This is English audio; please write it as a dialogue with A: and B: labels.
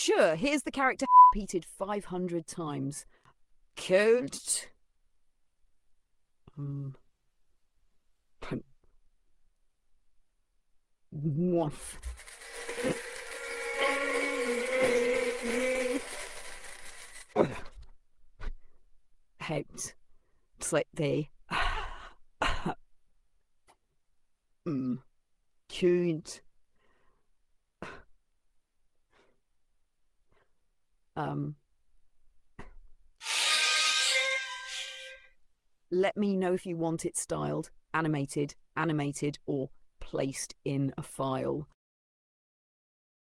A: Sure, here's the character repeated 500 times. Cold. Woof. Out. It's like they. Could. Let me know if you want it styled, animated, or placed in a file.